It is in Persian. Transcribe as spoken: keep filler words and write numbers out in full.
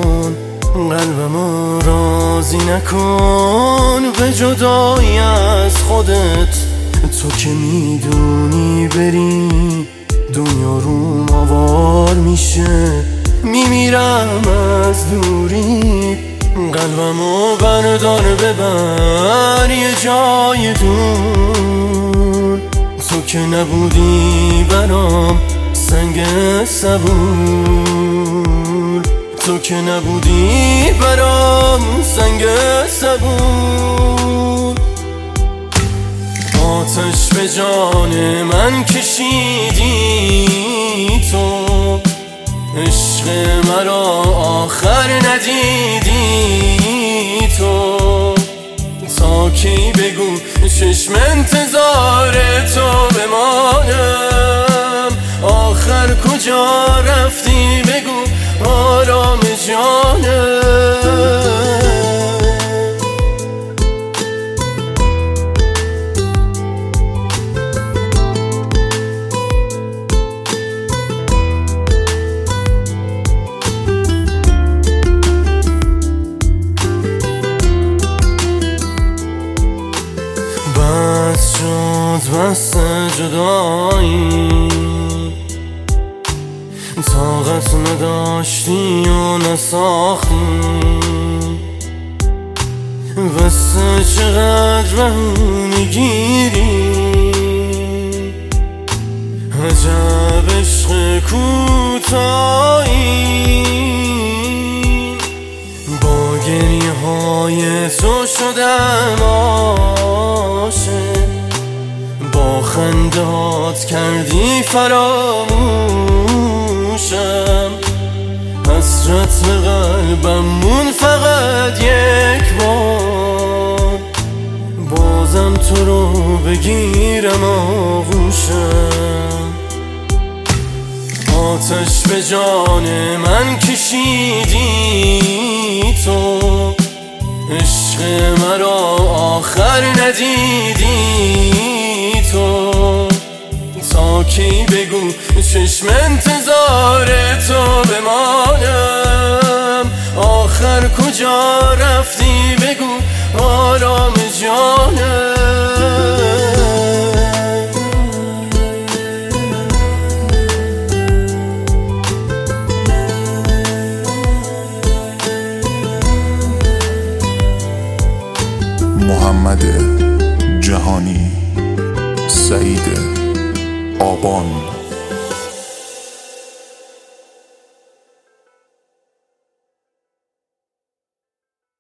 نکن، قلبمو راضی نکن به جدایی از خودت. تو که میدونی بری دنیا رو آوار میشه، میمیرم از دوری. قلبمو بردار ببر یه جای دور، تو که نبودی برام سنگ صبور، تو که نبودی برام سنگ صبور. آتش به جان من کشیدی تو، عشق مرا آخر ندیدی تو. تا کی بگو چشم انتظار تو بمانم، آخر کجا رفتی بگو آرام جانم. بس شد بس جدایی، طاقت نداشتی و نساختی. بس چقدر بهو میگیری، عجب عشق کوتاهی. با گریه های تو شدم عاشق، با خندهات کردی فراموشم. حسرت به قلبم مون فقط یک بار، بازم تو رو بگیرم آغوشم. آتش به جان من کشیدی تو، عشق مرا آخر ندیدی تو. تا کی بگو چشم انتظار تو بمانم، آخر کجا رفتی بگو آرام جانم. محمد جهانی، سعید آبان.